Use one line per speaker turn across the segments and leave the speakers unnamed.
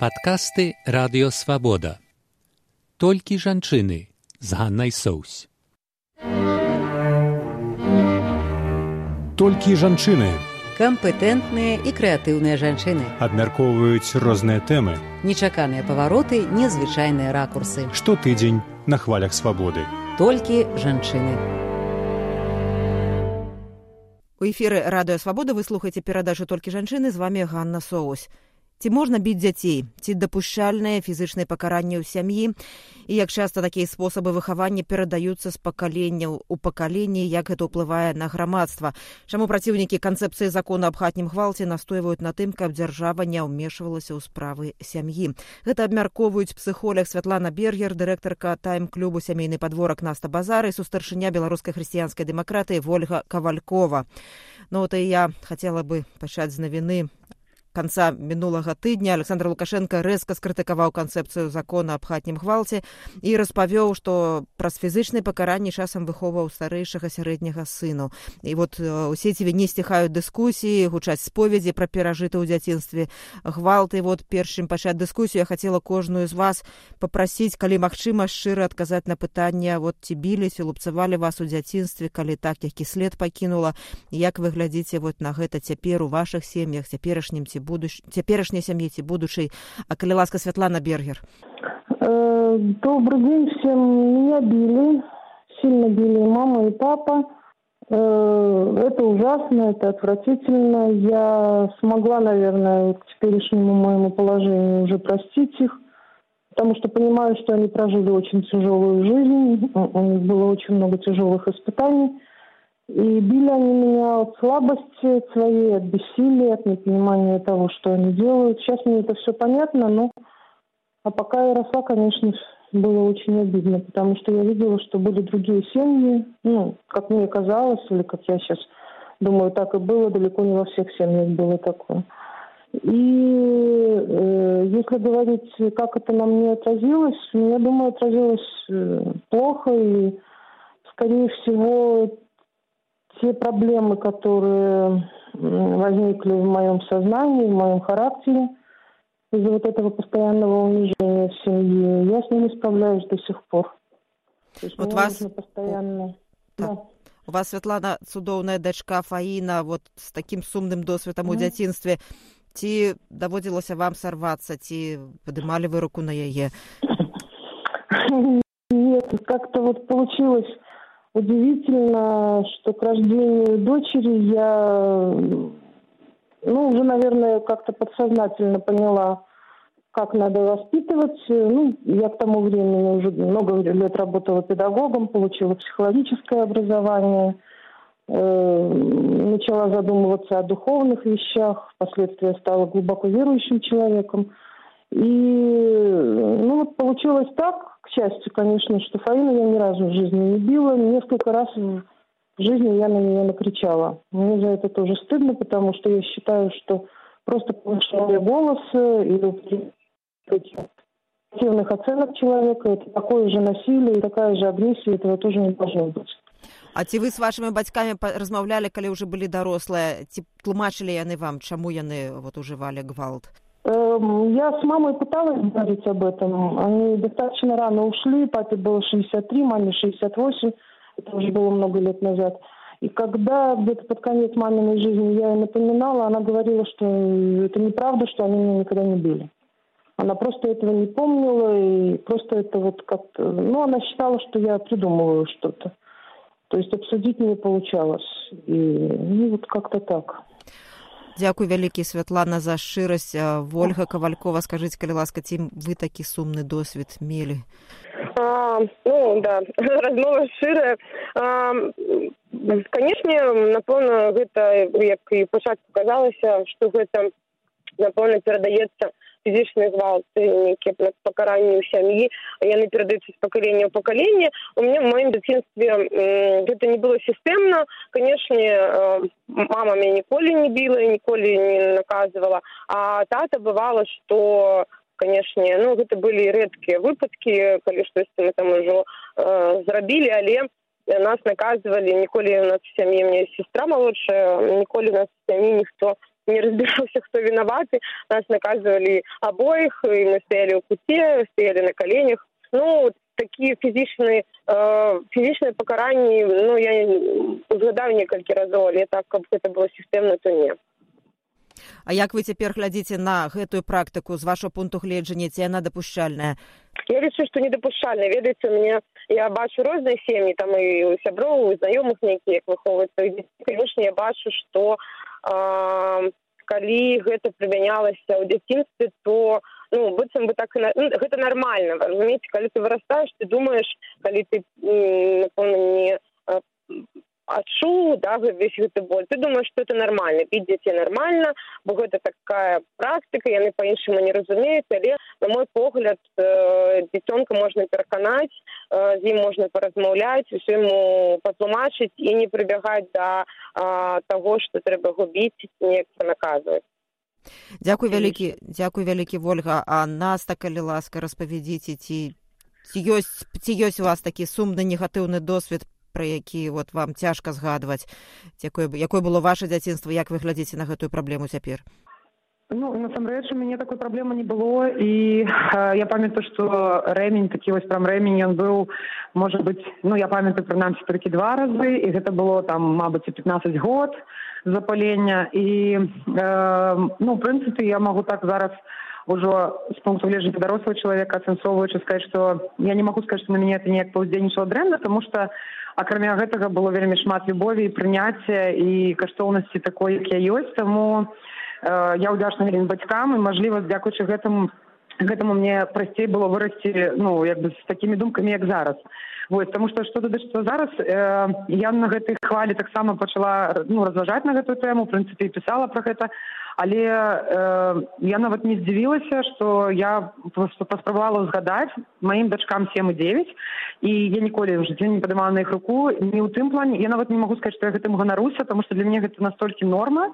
Падкасты Радыё Свабода. Толькі жанчыны з Ганнай Соўсь.
Толькі жанчыны.
Кампетэнтныя і крэатыўныя жанчыны.
Абмяркоўваюць розныя тэмы.
Нечаканыя павароты, незвычайныя ракурсы.
Штотыдзень на хвалях свабоды.
Толькі жанчыны.
У эфіры Радыё Свабода вы слухаеце перадачу «Толькі жанчыны», з вами Ганна Соўсь. Ці можна біць дзяцей? Ці дапушчальныя фізычныя пакаранні ў сям'і? І як часта такія спосабы выхавання перадаюцца з пакаленняў у пакаленні, як гэта ўплывае на грамадства? Чаму праціўнікі канцэпцыі закона аб хатнім гвалце настойваюць на тым, каб дзяржава не ўмешвалася ў справы сям'і? Гэта абмяркоўваюць псіхолог Святлана Бергер, дырэктарка тайм-клубу «Сямейны падворак» Наста Базар і сустаршыня беларускай хрысціянскай дэмакратыі Вольга Кавалькова. Ну вот и я хотела бы пачаць з навіны. Конца мінулага тыдня Александр Лукашенко рэзка скрытыкаваў канцэпцыю закона аб хатнім гвалце і распавёў, што праз фізычныя пакаранні часам выхоўваў старэйшага сярэдняга сыну. І вот у сеціве не сціхаюць дыскусіі, гучаць споведзі пра перажыты ў дзяцінстве гвалт. І вот перш чым пачаць дыскусію, я хацела кожную з вас папрасіць, калі магчыма, шчыра адказаць на пытанне, вот ці білі, ці лупцавалі вас у дзяцінстве, калі так, які след пакінула, як вы глядзіце вот на гэта цяпер у вашых сем'ях, цяперашнім ці цяперашняй сям'і ці будучай. А калі ласка, Светлана Бергер.
Добрый день всем. Меня били, сильно били мама и папа. Это ужасно, это отвратительно. Я смогла, наверное, к теперешнему моему положению уже простить их, потому что понимаю, что они прожили очень тяжелую жизнь, у них было очень много тяжелых испытаний. И били они меня от слабости своей, от бессилия, от непонимания того, что они делают. Сейчас мне это все понятно, но а пока я росла, конечно, было очень обидно, потому что я видела, что были другие семьи, как мне казалось, или как я сейчас думаю, так и было, далеко не во всех семьях было такое. И если говорить, как это на мне отразилось, я думаю, отразилось плохо, и, скорее всего, те проблемы, которые возникли в моем сознании, в моем характере из-за вот этого постоянного унижения в семье, я с ними справляюсь до сих пор. То есть
вот
мне нужно постоянно...
Да. У вас, Светлана, цудоўная дачка Фаіна, вот с таким сумным досведам у дзяцінстве. Ці даводзілася вам сорваться, ці падымалі вы руку на яе?
Нет, как-то вот получилось... Удивительно, что к рождению дочери я, уже, наверное, как-то подсознательно поняла, как надо воспитывать. Я к тому времени уже много лет работала педагогом, получила психологическое образование, начала задумываться о духовных вещах, впоследствии стала глубоко верующим человеком. И получилось так, к счастью, конечно, что Фаину я ни разу в жизни не била. Несколько раз в жизни я на нее накричала. Мне за это тоже стыдно, потому что я считаю, что просто повышение голоса или негативных оценок человека — это такое же насилие и такая же агрессия, этого тоже не должно быть.
А ці вы з вашими батькамі размаўлялі, калі ўжо былі дарослыя? Ці тлумачылі яны вам, чаму яны ужывалі гвалт?
Я с мамой пыталась говорить об этом. Они достаточно рано ушли. Папе было 63, маме 68. Это уже было много лет назад. И когда где-то под конец маминой жизни я ей напоминала, она говорила, что это неправда, что они меня никогда не били. Она просто этого не помнила. И просто это вот как-то... она считала, что я придумываю что-то. То есть обсудить не получалось. И вот как-то так.
Дзякуй вялікі, Святлана, за шчырасць. Вольга Кавалькова, скажыце, калі ласка, ці вы такі сумны досвед мелі?
Да, размова шчырая. Канешне, напэўна, гэта, як і пачатку казалася, што гэта, напэўна, перадаецца фізічны гвалт, нейкія пакаранні ў сям'і, яны перадаюцца з пакалення ў пакаленне. У мяне в маім дзяцінстве гэта не было сістэмна. Канешне, мама мяне ніколі не біла і ніколі не наказывала. А тата бывала, што, канешне, гэта былі рэдкія выпадкі, калі штосьці мы там ужо зрабілі, але нас наказывалі, ніколі у нас в сям'і, у меня есть сестра молодшая, ніколі у нас в сям'і ніхто не разбирался, кто виноваты. Нас наказывали обоих, и мы стояли в куте, стояли на коленях. Ну, такие фізичныя пакаранні, ну, я узгадаў некалькі разоў, але так, каб гэта было сістэмна, то не.
А як вы цяпер глядзіце на гэтую практыку з вашого пункту гледжання, ці яна дапушчальная?
Я лічу, што недапушчальная. Ведаеце, я бачу розныя сем'і, там і у сяброў, і знаёмых нейкіх, як выхоўваюцца іх дзеці. Канешне, я бачу, што калі гэта прымянялася ў дзяцінстве, то быццам бы так гэта нармальна. Разумееце, калі ты вырастаеш, ты думаеш, калі ты, напэўна, не адчуў, да, весь гэты боль, ты думаеш, што это нармальна, біць дзяцей нармальна, бо гэта такая практыка, яны па-іншаму не разумеюць, але, на мой погляд, дзіцёнка можна пераканаць, з ім можна паразмаўляць, усё яму патлумачыць і не прыбягаць да таго, што трэба яго біць, неяк наказваць.
Дзякуй вялікі, Вольга. А нас, так, калі ласка, распавядзіце, ці ёсць у вас такі сумны негатыўны досвед, пра які вам цяжка згадваць? Якое было ваше дзяцінства? Як вы глядзіце на гэтую праблему цяпер?
Насамрэч, у мяне такой праблемы не было, і я памятаю, што рэмень, такі вось прям рэмень, ён быў, можа быць, я памятаю, прынамсі, толькі 2 разы, і гэта было там, мабыць, 15 год запалення, і, в прынцыпе, я магу так зараз ужо з пункту гледжання дарослого чалавека ацэнсоўваючы сказаць, што я не магу сказаць, што на мяне это неяк паўздзейнічала дрэнна, таму што акрамя гэтага было вельмі шмат любові і прыняцця і каштоўнасці такой, як я ёсць, таму я ўдзячна вельмі бацькам, і, мажліва, дзякуючы гэтаму мне прасцей было вырасці, з такімі думкамі, як зараз. Таму што датычыцца зараз, я на гэтай хвалі таксама пачала разважаць на гэтую тэму, у прынцыпе, і пісала пра гэта, але я нават не здзівілася, што я паспрабавала згадаць маім дачкам 7 і 9, і я ніколі ў жыцці не падымала на іх руку, ні ў тым плане, я нават не магу сказаць, што я гэтым ганаруся, таму што для мяне гэта настолькі норма,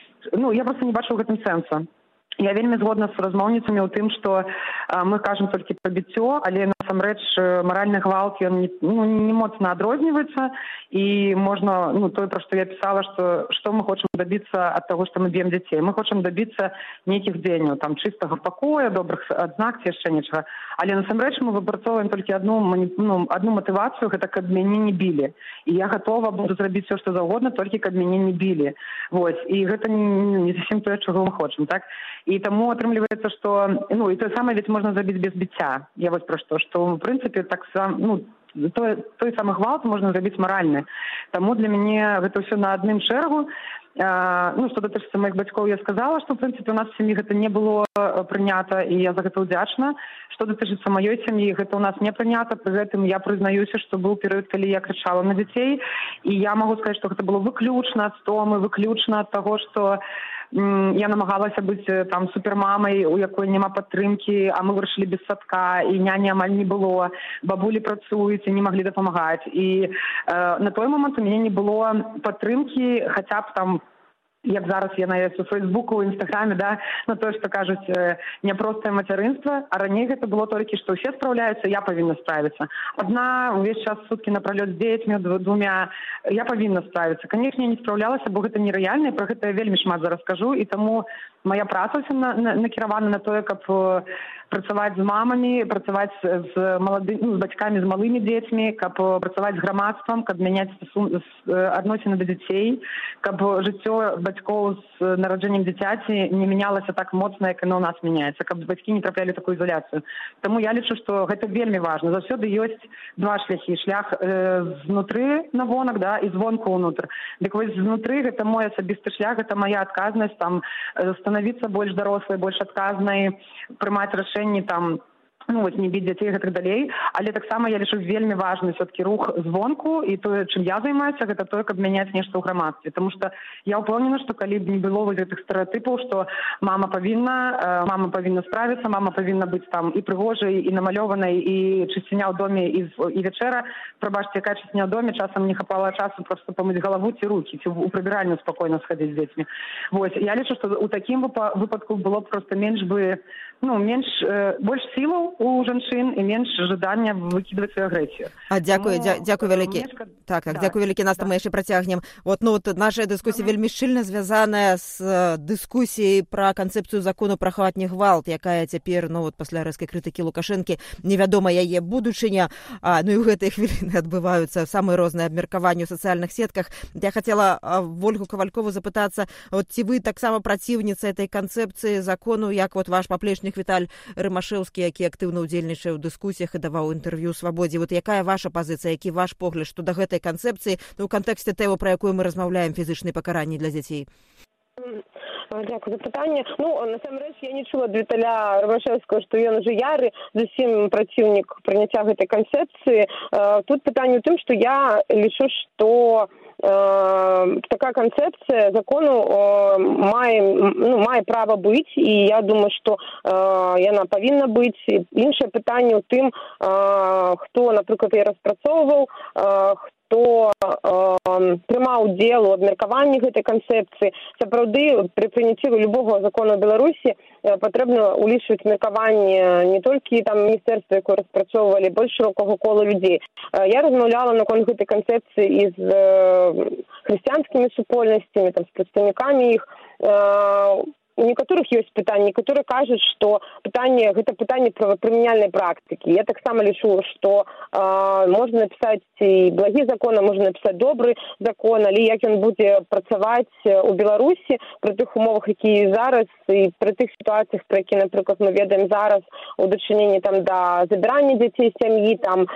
я проста не бачу ў гэтым сэнса. Я вельмі згодна з размоўніцамі ў тым, што мы кажам толькі пра біццё, але насамрэч маральны гвалт, ён не моцна адрозніваецца, і можна, тое, пра што я пісала, што мы хочам дабіцца ад таго, што мы б'ем дзяцей. Мы хочам дабіцца нейкіх дзеянняў, там, чыстага пакоя, добрых адзнак ці яшчэ нечага. Але насамрэч мы выпрацоўваем толькі одну матывацыю, гэта каб мяне не білі. І я гатова буду зрабіць все, што заўгодна, толькі каб мяне не білі. І гэта не зусім тое, чаго мы хочам, так? І таму атрымліваецца, што, і тое самае ведь можна зрабіць без біцця. Я вось пра што в прынцыпе, так сам, той самы гвалт можна зрабіць маральны. Таму для мяне гэта ўсё на адным шэрагу. Што датычыцца маіх бацькоў, я сказала, што, в прынцыпе, у нас в сям'і гэта не было прынята, і я за гэта ўдзячна. Што датычыцца маёй сям'і, гэта у нас не прынята, пры гэтым я прызнаюся, што быў перыяд, калі я крычала на дзяцей, і я магу сказаць, што гэта было выключна ад стомы, выключна ад таго, што я намагалася быць там супермамай, у якой няма падтрымкі, а мы вырашылі без садка, і няні амаль не было, бабулі працуюць і не маглі дапамагаць. І на той момант у мяне не было падтрымкі, хаця б там, як зараз яна ёсць у Фейсбуку, у Інстаграме, да, на тое, што кажуць, няпростае мацярынства, а раней гэта было толькі, што ўсе спраўляюцца, я павінна справіцца. Адна ўвесь час суткі напралёт з дзецьмі, 2, я павінна справіцца. Канечне, я не спраўлялася, бо гэта нерэальна, і пра гэта я вельмі шмат зараз скажу, і таму моя праца накіравана на тое, каб працаваць з мамамі, працаваць з бацькамі з малымі дзецьмі, каб працаваць з грамадствам, каб мяняць адносіны да дзяцей, каб жыццё бацькоў з нараджэннем дзіцяці не мянялася так моцна, як яно ў нас мяняецца, каб бацькі не траплялі такую ізаляцыю. Таму я лічу, што гэта вельмі важна. Заўсёды ёсць 2 шляхі. Шлях знутры на вонак, да, і звонку ўнутр. Дык вось знутры гэта мой асабісты шлях, гэта моя адказнасць, там, становіцца больш дарослай, больш адказнай, прымаць рашэнні, там, не біць дзяцей і гэтак далей, але таксама я лічу вельмі важны все-таки рух звонку, і тое, чым я займаюся, гэта тое, каб мяняць нешта ў грамадстве. Таму што я ўпэўнена, што калі б не было вось гэтых стэрэатыпаў, што мама павінна справіцца, мама павінна быць там і прыгожай, і намалёванай, і чысціня ў доме, і вячэра, прабачце, якая чысціня ў доме, часам не хапала часу проста памыць галаву ці рукі, ці ў прыбіральню спакойна схадзіць з дзецьмі. Вось, я лічу, што ў такім выпадку было б проста менш бы
больш сілаў у жанчын і менш жадання выкідваць агрэсію.
Дзякую вялікі. Дзякую вялікі, нас мы яшчэ працягнем. Наша дыскусія вельмі шчыльна звязаная з дыскусіяй пра канцэпцыю закону пра хатні гвалт, якая цяпер, пасля рэзкай крытыкі Лукашэнкі, невядома яе будучыня, і ў гэтыя хвіліны адбываюцца самыя розныя абмеркаванні ў сацыяльных сетках. Я хацела Ольгу Кавалькову запытацца, ці вы таксама праціўніца этой канцэпцыі закону, як ваш паплечнік Віталь Рымашэўскі, які актыўна ўдзельнічае ў дыскусіях і даваў інтэрв'ю «Свабодзе». Якая ваша пазіцыя, які ваш погляд што да гэтай канцэпцыі ў кантэксце тэмы, пра якую мы размаўляем, фізычныя пакаранні для дзяцей?
Дякую за пытанне. Насамрэч, я не чула ад Віталя Рымашэўскага, што ён ужо яры зусім праціўнік прыняцця гэтай канцэпцыі. Тут пытанне ў тым, што я лічу, што такая канцэпцыя закону мае права быць, і я думаю, што яна павінна быць. Іншае пытанне ў тым, хто, напрыклад, яе распрацоўваў, хто прымаў удзел у абмеркаванні гэтай канцэпцыі. Сапраўды, пры прыняцці любога закону ў Беларусі патрэбна ўлічваць меркаванне не толькі міністэрства, якое распрацоўвалі, больш шырокага кола людзей. Я размаўляла наконт гэтай канцэпцыі і з хрысціянскімі супольнасцямі, з прадстаўнікамі іх. У некаторых ёсць пытанні, некаторыя кажуць, што гэта пытанне прымяняльнай практыкі. Я таксама лічу, што можна напісаць і благі закон, а можна напісаць добры закон, але як ён будзе працаваць у Беларусі пры тых умовах, якія зараз, і пры тых сітуацыях, пра які, напрыклад, мы ведаем зараз у дачыненні да забірання дзяцей з сям'і,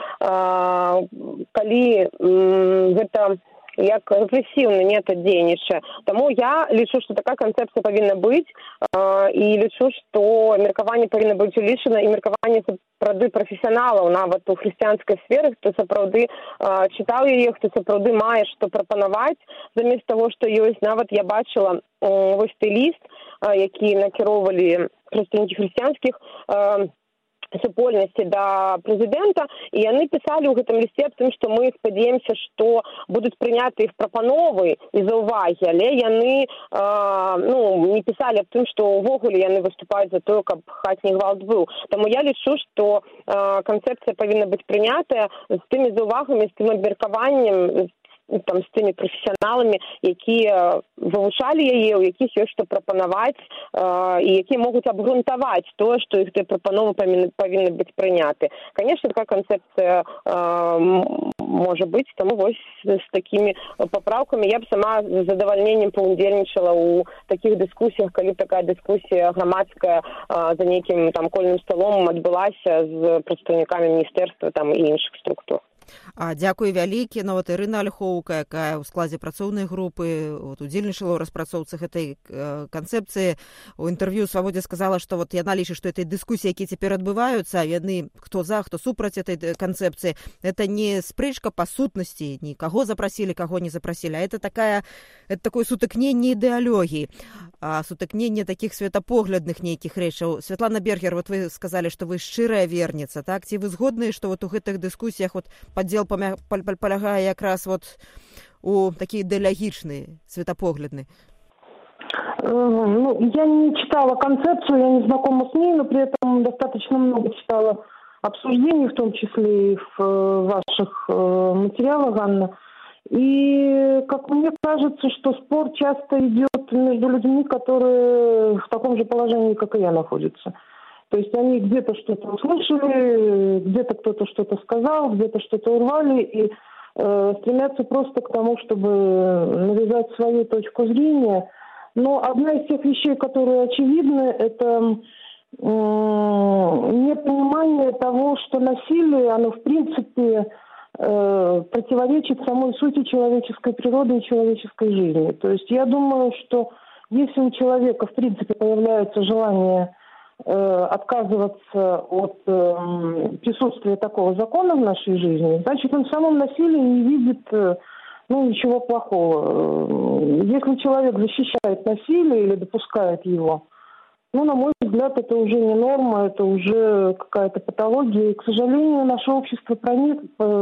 калі гэта як рэпрэсіўны метад дзейнічае. Таму я лічу, што такая канцэпцыя павінна быць, і лічу, што меркаванне павінна быць улічана, і меркаванне сапраўды прафесіяналаў, нават у хрысціянскай сферы, хто сапраўды чытаў яе, хто сапраўды мае што прапанаваць, замест таго, што ёсць. Нават я бачыла вось той ліст, які накіроўвалі прадстаўнікі хрысціянскіх супольнасці да прэзідэнта, і яны пісалі ў гэтым лісце аб тым, што мы спадзяемся, што будуць прыняты іх прапановы і заўвагі, але яны не пісалі аб тым, што ўвогуле яны выступаюць за тое, каб хатні гвалт быў. Таму я лічу, што канцэпцыя павінна быць прынятая з тымі заўвагамі, з тым абмеркаваннем, з тымі прафесіяналамі, якія вывучалі яе, у якіх ёсць што прапанаваць, і якія могуць абгрунтаваць тое, што іх тыя прапановы павінны быць прыняты. Канешне, такая канцэпцыя можа быць, таму вось з такімі папраўкамі я б сама з задавальненнем паўдзельнічала ў такіх дыскусіях, калі такая дыскусія грамадская за нейкім кольным сталом адбылася з прадстаўнікамі міністэрства і іншых структур.
Дзякую вялікі. Ірына Ольхоўка, якая ў складзе працоўнай групы удзельнічала ў распрацоўцы гэтай канцэпцыі, у інтэрв'ю «Свабодзе» сказала, што яна лічыць, што этой дыскусіі, якія цяпер адбываюцца, яны хто за, хто супраць этой канцэпцыі, это не спрэчка па сутнасці, ні каго запрасілі, каго не запрасілі, а это такое сутыкненне ідэалогіі, сутыкненне такіх светапоглядных нейкіх рэчаў. Святлана Бергер, вы сказалі, што вы шчырая верніца, так? Ці вы згодныя, што у гэтых дыскусіях падзел полягае якраз у такі ідэалагічны, светапоглядны?
Я не читала концепцию, я не знакома с ней, но при этом достаточно много читала обсуждений, в том числе и в ваших материалах, Анна. И, как мне кажется, что спор часто идет между людьми, которые в таком же положении, как и я, находятся. То есть они где-то что-то услышали, где-то кто-то что-то сказал, где-то что-то урвали и стремятся просто к тому, чтобы навязать свою точку зрения. Но одна из тех вещей, которые очевидны, это непонимание того, что насилие, оно в принципе противоречит самой сути человеческой природы и человеческой жизни. То есть я думаю, что если у человека в принципе появляется желание отказываться от присутствия такого закона в нашей жизни, значит, он в самом насилии не видит ничего плохого. Если человек защищает насилие или допускает его, на мой взгляд, это уже не норма, это уже какая-то патология. И, к сожалению, наше общество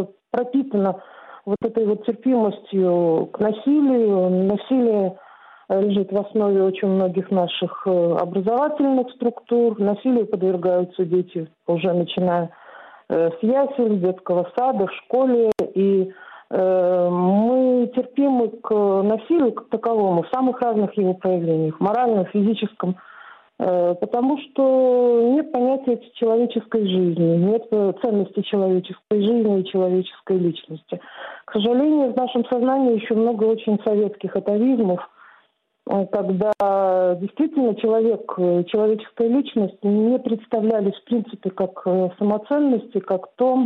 пропитано вот этой терпимостью к насилию. Насилие лежит в основе очень многих наших образовательных структур. Насилию подвергаются дети уже начиная с ясель, детского сада, в школе. И мы терпимы к насилию как таковому в самых разных его проявлениях, моральном, физическом, потому что нет понятия человеческой жизни, нет ценности человеческой жизни и человеческой личности. К сожалению, в нашем сознании еще много очень советских атовизмов, когда действительно человек, человеческая личность не представлялись в принципе как самоценности, как то,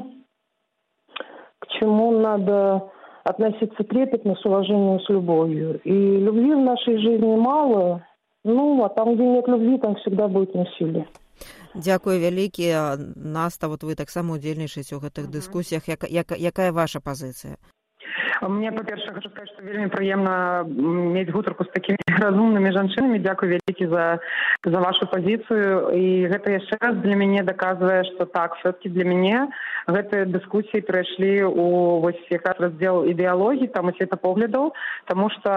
к чему надо относиться трепетно, с уважением, с любовью. И любви в нашей жизни мало, а там, где нет любви, там всегда будет насилие.
Дзякуй вялікі. Наста, вот вы таксама удзельнічаеце ў гэтых дыскусіях. Якая ваша пазіцыя?
Мне, па-першае, хочу сказаць, што вельмі прыемна мець гутарку з такімі разумнымі жанчынамі. Дзякуй вялікі за вашу пазіцыю. І гэта яшчэ раз для мяне даказвае, што так, все-таки для мяне гэтыя дыскусіі перайшлі у вось якраз раздзел ідэалогіі, там і светапоглядаў, таму што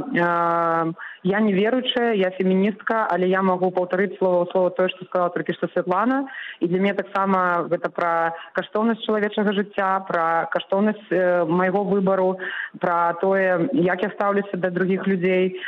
я не веруючая, я феміністка, але я магу паўтарыць слова ў слова тое, што сказала толькі што Святлана. І для мяне таксама гэта пра каштоўнасць чалавечага жыцця, пра каштоўнасць майго выбару, пра тое, як я стаўлюся да другіх людзей.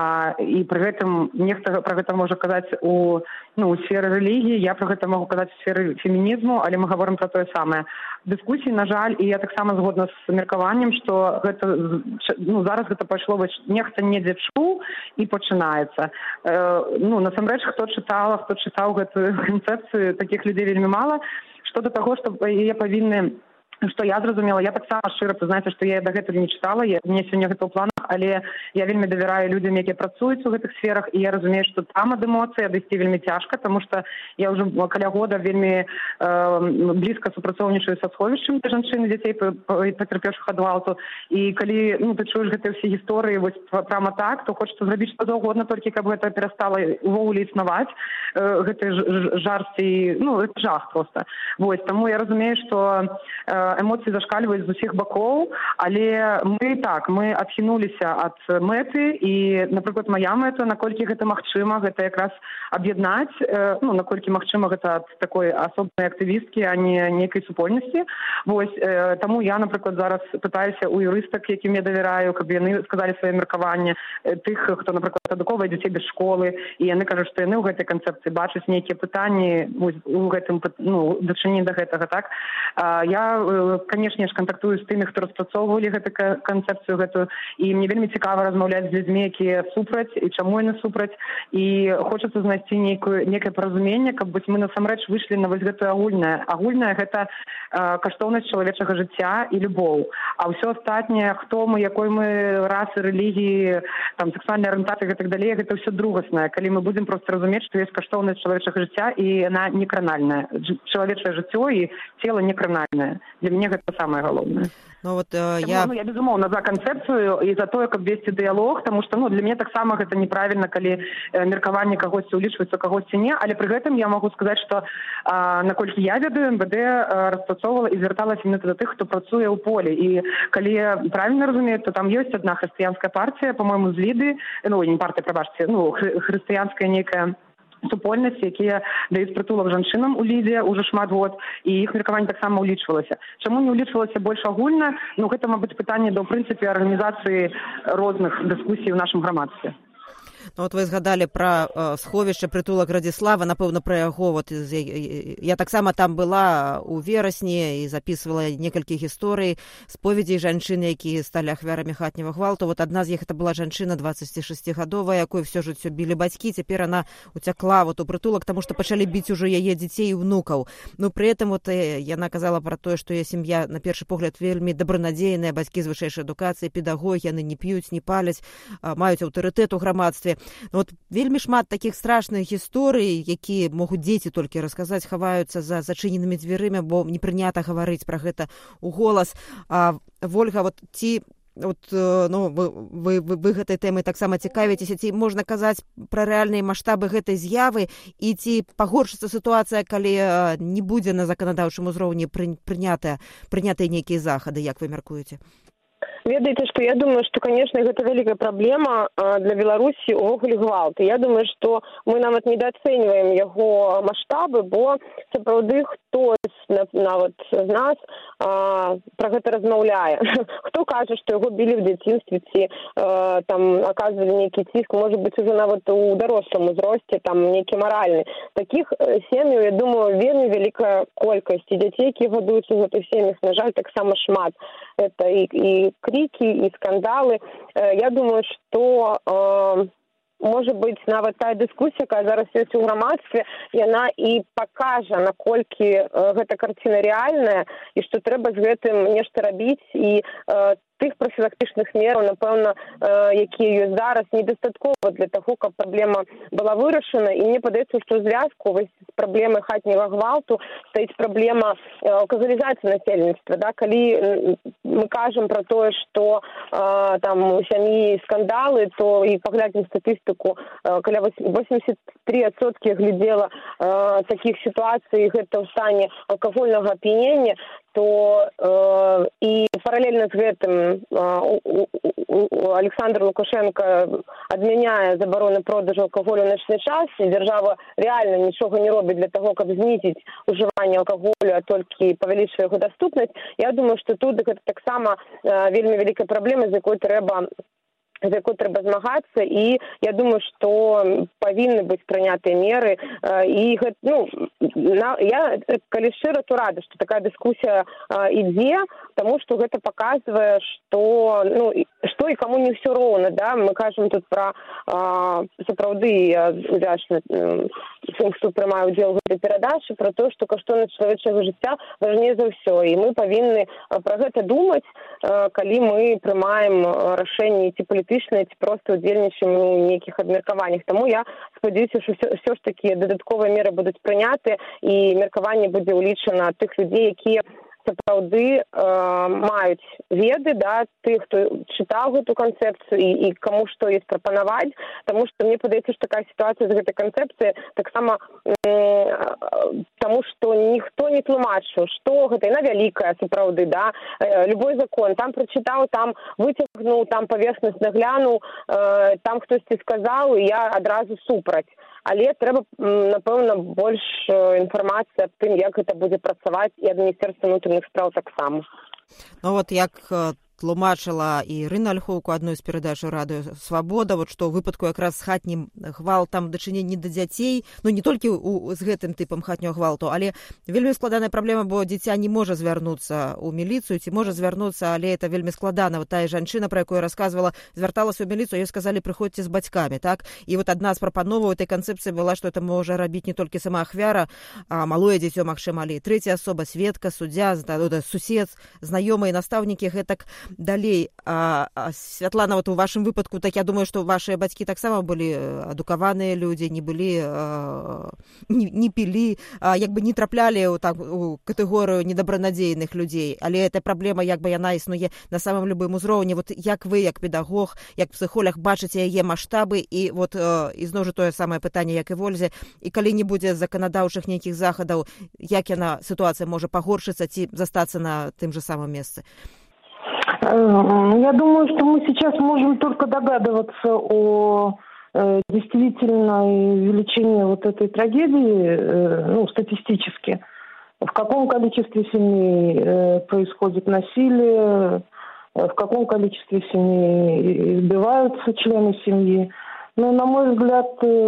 І пры гэтым нехта пра гэта можа казаць у сферы рэлігіі, я пра гэта магу казаць у сферы фемінізму, але мы гаворым пра тое самае. Дыскусіі, на жаль, і я таксама згодна з меркаваннем, што гэта зараз гэта пайшло нехта недзе чуў і пачынаецца. Насамрэч, хто чытаў гэтую канцэпцыю, такіх людзей вельмі мала. Што да таго, што яе павінны, што я зразумела, я таксама шчыра прызнаецца, што я дагэтуль не чытала, мне сёння гэта ў планах, але я вельмі давяраю людзям, якія працуюць у гэтых сферах, і я разумею, што там ад эмоцый адысці вельмі цяжка, таму што я ўжо каля года вельмі блізка супрацоўнічаю са сховішчам для жанчын і дзяцей пацярпеўшых ад гвалту. І калі ты чуеш гэтыя ўсе гісторыі вось прямо так, то хочацца зрабіць што заўгодна, толькі каб гэта перастала увогуле існаваць, гэты жарсці, это жах проста. Вось, таму я разумею, што эмоцыі зашкальваюць з усіх бакоў, але мы адхінуліся ад мэты, і, напрыклад, мая мэта, наколькі гэта магчыма, гэта якраз аб'яднаць, наколькі магчыма гэта ад такой асобнай актывісткі, а не нейкай супольнасці. Вось, таму я, напрыклад, зараз пытаюся у юрыстак, якім я давяраю, каб яны сказалі свае меркаванне, тых, хто, напрыклад, адукоўвае дзяцей без школы, і яны кажуць, што яны ў гэтай канцэпцыі бачаць нейкія пытанні у гэтым дачыненні да гэтага, так? Я, канешне ж, кантактую з тымі, хто распрацоўвалі гэту канцэпцыю гэтую, і мне вельмі цікава размаўляць з людзьмі, якія супраць, і чаму яны супраць, і хочацца знайсці нейкае паразуменне, каб мы насамрэч выйшлі на вось гэтае агульнае. Агульнае гэта каштоўнасць чалавечага жыцця і любоў. А ўсё астатняе, хто мы, якой мы расы, рэлігіі, сексуальнай арыентацыі і так далей, гэта ўсё другаснае. Калі мы будзем проста разумець, што ёсць каштоўнасць чалавечага жыцця, і яна не кранальная. Чалавечае жыццё і цела не кранальнае. Для мяне гэта самае галоўнае. Я безумоўна за канцэпцыю і за тое, каб весці дыялог, таму што для мяне таксама гэта неправільна, калі меркаванне кагосьці ўлічваецца, кагосьці не, але пры гэтым я магу сказаць, што наколькі я ведаю, МВД распрацоўвала і звярталася менавіта да тых, хто працуе ў полі. І калі я правільна разумею, то там ёсць адна хрысціянская партыя, па-мойму, з Ліды, не партыя, прабачце, хрысціянская нейкая супольнасць, якія даюць прытулак жанчынам у Лідзе ўжо шмат год, і іх меркаванне таксама ўлічвалася. Чаму не ўлічвалася больш агульна? Гэта, мабыць, пытанне да, ў прынцыпе, арганізацыі розных дыскусій у нашым грамадстве.
Вы згадалі пра сховішча прытулак Радзіслава, напэўна, пра яго. Я таксама там была ў верасні і запісвала некалькі гісторый, споведзей жанчын, якія сталі ахвярамі хатняга гвалту. Адна з іх это была жанчына 26гадовая, якой все жыццё білі бацькі. Цяпер она уцякла у прытулак, таму што пачалі біць ужо яе дзяцей і внукаў. Пры гэтым яна казала пра тое, што яе сям'я, на першы погляд, вельмі дабранадзейная, бацькі з вышэйшай адукацыі, педагогі, яны не п'юць, не паляць, маюць аўтарытэт у грамадстве. Вельмі шмат такіх страшных гісторый, якія могуць дзеці толькі расказаць, хаваюцца за зачыненымі дзвярымі, бо не прынята гаварыць пра гэта ў голас. Вольга, ці вы гэтай тэмай таксама цікавіцеся, ці можна казаць пра рэальныя маштабы гэтай з'явы, і ці пагоршыцца сітуацыя, калі не будзе на заканадаўчым узроўні прынятыя нейкія захады, як вы мяркуеце?
Ведаеце, што я думаю, што, канешне, гэта вялікая праблема для Беларусі ўвогуле гвалт. Я думаю, што мы нават недаацэньваем яго маштабы, бо сапраўды хтось нават з нас пра гэта размаўляе. Хто кажа, што яго білі ў дзяцінстве, ці там аказвалі нейкі ціск, можа быць, ужо нават у дарослым узросце, там нейкі маральны. Такіх сем'яў, я думаю, вельмі вялікая колькасць. І дзяцей, якія гадуюцца ў гэтых сем'ях, на жаль, таксама шмат. Это і крики, і скандалы. Я думаю, што можа быць, нават тая дыскусія, якая зараз ёсць у грамадстве, яна і пакажа, наколькі гэта карціна рэальная, і што трэба з гэтым нешта рабіць, і тых профілактычных мераў, напэўна, якія ёсць зараз, недастаткова для таго, каб праблема была вырашана. І мне падаецца, што ў звязку з праблемай хатняга гвалту стаіць праблема казалізацыі насельніцтва. Да? Калі мы кажам пра тое, што там у сям'і скандалы, то і паглядзім статыстыку, каля 83% глядзела такіх сітуацый, гэта ў стане алкагольнага ап'янення, то і паралельна з гэтым Александр Лукашенко адмяняе забарону продажу алкаголю ў начны час, і дзяржава рэальна нічога не робіць для таго, каб знізіць ужыванне алкаголю, а толькі павялічвае яго даступнасць. Я думаю, што тут гэта таксама вельмі вялікая праблема, з якой трэба змагацца, і я думаю, што павінны быць прынятыя меры. І я, калі шчыра, то рада, што такая дыскусія ідзе, таму што гэта паказвае, што і каму не ўсё роўна. Да? Мы кажам тут пра сапраўды, я удзячна тым, хто прымае ўдзел у гэтай перадачы, пра тое, што каштоўнасць чалавечага жыцця важней за ўсё. І мы павінны пра гэта думаць, калі мы прымаем рашэнні ці палітычныя, ці проста удзельнічаем у нейкіх абмеркаваннях. Таму я спадзяюся, што ўсё ж такі дадатковыя меры будуць прыняты, і меркаванне будзе ўлічана тых людзей, якія сапраўды маюць веды, да, тых, хто чытаў гэту канцэпцыю, і каму што ёсць прапанаваць, таму што мне падаецца, што такая сітуацыя з гэтай канцэпцыяй таксама таму што ніхто не тлумачыў, што гэта, яна вялікая сапраўды, да, любой закон, там прачытаў, там выцягнуў, там паверхнасна глянуў, там хтосьці сказаў, і я адразу супраць. Але трэба, напэўна, больш інфармацыі аб тым, як гэта будзе працаваць, і ад Міністэрства ўнутраных спраў таксама.
Ну вот як тлумачыла і Ірына Ольхоўка адной з перадач радыё «Свабода», вот што ў выпадку якраз з хатнім гвалтам дачыненні да дзяцей, не толькі з гэтым тыпам хатняга гвалту, але вельмі складаная праблема, бо дзіця не можа звярнуцца ў міліцыю, ці можа звярнуцца, але это вельмі складана. Вот тая жанчына, пра якую я расказвала, звярталася ў міліцыю, ёй сказалі, прыходзьце з бацькамі, так? І вот адна з прапановаў этой канцэпцыі была, што это можа рабіць не толькі сама ахвяра, а малое дзіцё, магчыма, але і трэцяя асоба, сведка, суддзя, сусед, знаёмыя, настаўнікі, гэтак далей. Святлана, вот у вашым выпадку, так я думаю, што вашыя бацькі таксама былі адукаваныя людзі, не былі, не пілі, як бы не траплялі у катэгорыю недабранадзейных людзей. Але эта праблема, як бы яна існуе на самым любым узроўні. Вот як вы, як педагог, як псіхолог, бачыце яе маштабы, і вот ізноў жа тое самае пытанне, як і Вользе, і калі не будзе заканадаўчых нейкіх захадаў, як яна, сітуацыя можа пагоршыцца ці застацца на тым же самым месцы?
Я думаю, что мы сейчас можем только догадываться о действительной величине вот этой трагедии, статистически. В каком количестве семей происходит насилие, в каком количестве семей избиваются члены семьи. Но, на мой взгляд,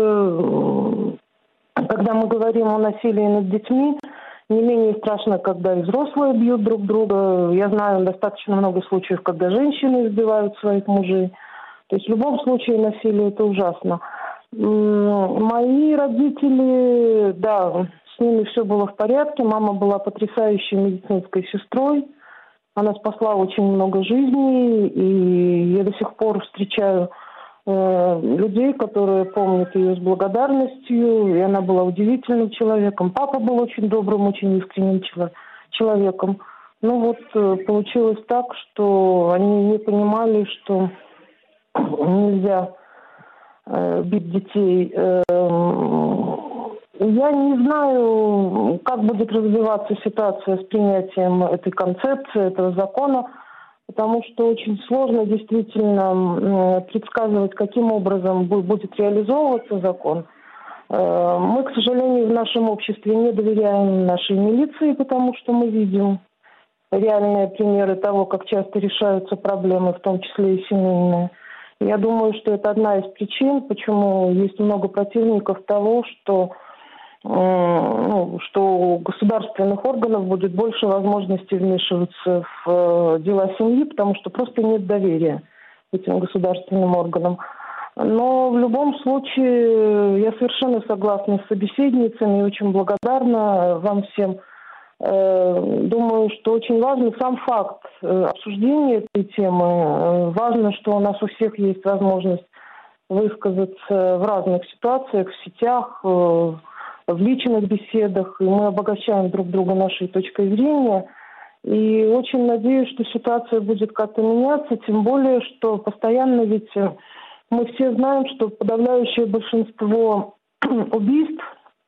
когда мы говорим о насилии над детьми, не менее страшно, когда и взрослые бьют друг друга. Я знаю достаточно много случаев, когда женщины избивают своих мужей. То есть в любом случае насилие – это ужасно. Мои родители, да, с ними все было в порядке. Мама была потрясающей медицинской сестрой. Она спасла очень много жизней. И я до сих пор встречаю людей, которые помнят ее с благодарностью, и она была удивительным человеком. Папа был очень добрым, очень искренним человеком. Но вот получилось так, что они не понимали, что нельзя бить детей. Я не знаю, как будет развиваться ситуация с принятием этой концепции, этого закона, потому что очень сложно действительно предсказывать, каким образом будет реализовываться закон. Мы, к сожалению, в нашем обществе не доверяем нашей милиции, потому что мы видим реальные примеры того, как часто решаются проблемы, в том числе и семейные. Я думаю, что это одна из причин, почему есть много противников того, что у государственных органов будет больше возможностей вмешиваться в дела семьи, потому что просто нет доверия этим государственным органам. Но в любом случае я совершенно согласна с собеседницами и очень благодарна вам всем. Думаю, что очень важен сам факт обсуждения этой темы. Важно, что у нас у всех есть возможность высказаться в разных ситуациях, в сетях, в личных беседах, и мы обогащаем друг друга нашей точкой зрения. И очень надеюсь, что ситуация будет как-то меняться, тем более, что постоянно ведь мы все знаем, что подавляющее большинство убийств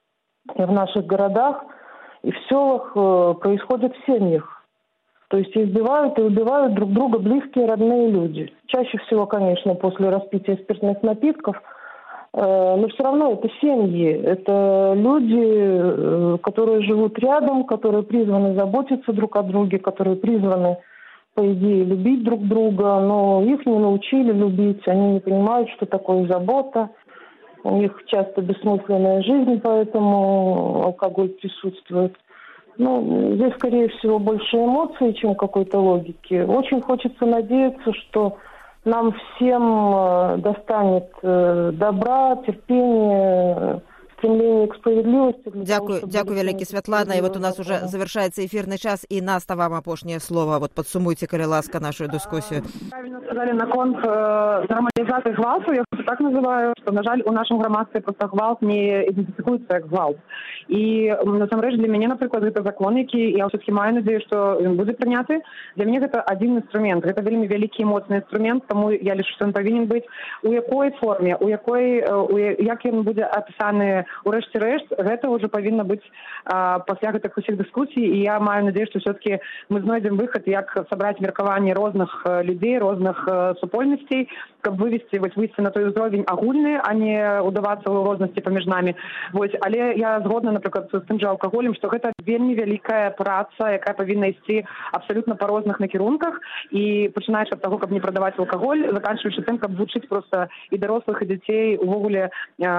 в наших городах и в селах происходит в семьях. То есть избивают и убивают друг друга близкие, родные люди. Чаще всего, конечно, после распития спиртных напитков, но все равно это семьи, это люди, которые живут рядом, которые призваны заботиться друг о друге, которые призваны, по идее, любить друг друга, но их не научили любить, они не понимают, что такое забота, у них часто бессмысленная жизнь, поэтому алкоголь присутствует. Здесь, скорее всего, больше эмоций, чем какой-то логики. Очень хочется надеяться, что нам всем достанет добра, терпения, стремление к справедливости.
Дякую вялікі, Святлана. І от у нас уже завершається ефірний час, і Наста, вам апошнє слово. От підсумуйте, коли ласка, нашу дискусію.
Правильно сказали на конт нормалізації гвалту, я це так називаю, що, на жаль, у нашому громадстві просто гвалт не ідентифікується як гвалт. І, насамрэч, для мяне, напрыклад, гэта закон, які я ўсё-таки маю надзею, што ён будзе прыняты. Для мяне гэта адзін інструмент. Гэта вельмі вялікі моцны інструмент, таму я лічу, што ён павінен быць. У якой форме, як ён будзе апісаны урэшце рэшт, гэта ўжо павінна быць пасля гэтых усіх дыскусій, і я маю надзею, што ўсё-таки мы знойдзем выхад, як сабраць меркаванне розных людзей, розных супольнасцей, каб выйсці на той узровень агульны, а не удавацца ў рознасці паміж намі. Але я згодна, напрыклад, з тым жа алкаголем, што гэта вельмі вялікая праца, якая павінна ісці абсалютна па розных накірунках, і пачынаючы ад таго, каб не прадаваць алкаголь, заканчваючы тым, каб вучыць проста і дарослых, і дзяцей увогуле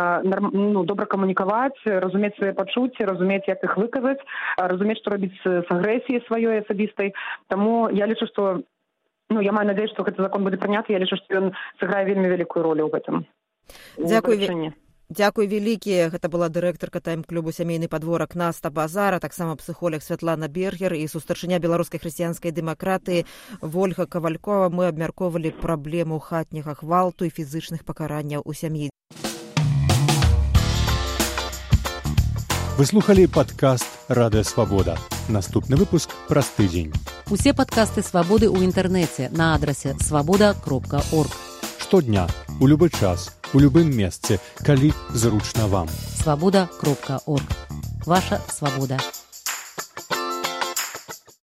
добра камунікаваць, разумець свае пачуцці, разумець, як іх выказаць, разумець, што рабіць з агрэсіяй сваёй асабістай. Таму я лічу, што я маю надзею, што гэты закон будзе прыняты, я лічу, што ён сыграе вельмі вялікую ролю ў гэтым.
Дзякуй вялікі. Гэта была дырэктарка тайм-клубу «Сямейны падворак» Наста Базар, а таксама псіхолог Святлана Бергер і сустарчыня беларускай хрысціянскай дэмакратыі Вольга Кавалькова. Мы абмяркоўвалі праблему хатняга гвалту і фізычных пакаранняў у сям'і.
Вы слухали падкаст «Радыё Свабода». Наступны выпуск праз тыдзень.
Усе падкасты «Свабоды» ў інтэрнэце на адрасе свабода.орг.
Штодня, у любы час, у любым месцы, калі зручна вам.
Свабода.орг. Ваша свабода.